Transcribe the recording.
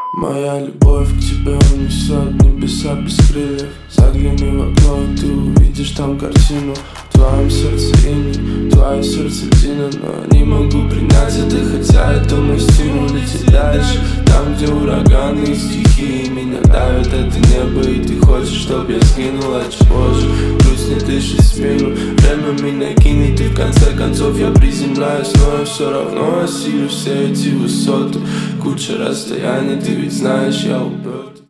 Моя любовь к тебе унесет небеса без крыльев. Загляни в окно и ты увидишь там картину. В твоем сердце иней, твое сердце льдина. Но не могу принять это, хотя это мой стимул лететь дальше. Там, где ураганы и стихии меня давят, это небо. И ты хочешь, чтоб я сгинул, а чего же грусть не дышит спину. Время меня кинет, и в конце концов я приземляюсь. Но я все равно осилю все эти высоты. Куча расстояний, ты ведь знаешь, я уперт.